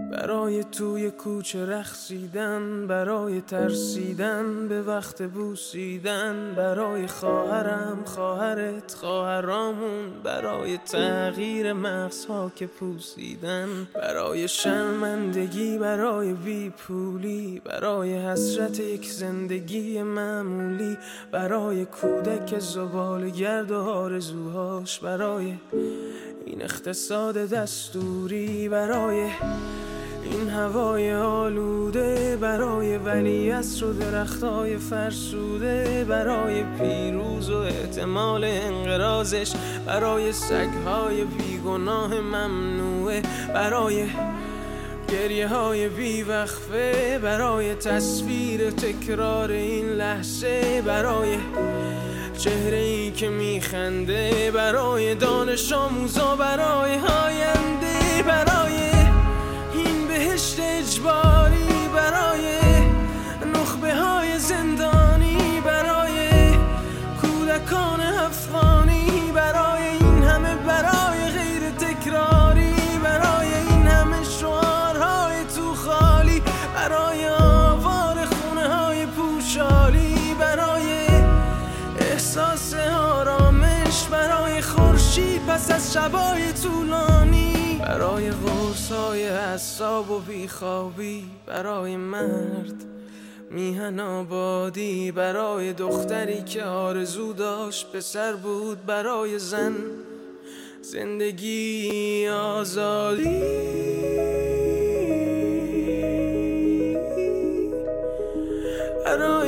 برای توی کوچه رقصیدن، برای ترسیدن به وقت بوسیدن، برای خواهرم، خواهرت، خواهرامون، برای تغییر مغزها که پوسیدن، برای شرمندگی، برای بیپولی، برای حسرت یک زندگی معمولی، برای کودک زباله‌گرد و آرزوهاش، برای این اقتصاد دستوری، برای این هوای آلوده، برای ولیعصر و درختای فرسوده، برای پیروز و احتمال انقراضش، برای سگهای بیگناه ممنوعه، برای گریه های بیوقفه، برای تصویر تکرار این لحظه، برای چهره ای که میخنده، برای دانش آموزا، برای آینده، برای این بهشت اجباری، برای نخبه های زندانی، برای کودکان افغانی، برای این همه برای غیر تکراری، برای این همه شعارهای تو خالی، برای آوار خونه های پوشالی، برای احساس آرامش، برای خورشید پس از شبای طولانی، برای قرصای اعصاب و بیخوابی، برای مرد میهن آبادی، برای دختری که آرزو داشت پسر بود، برای زن زندگی آزادی، برای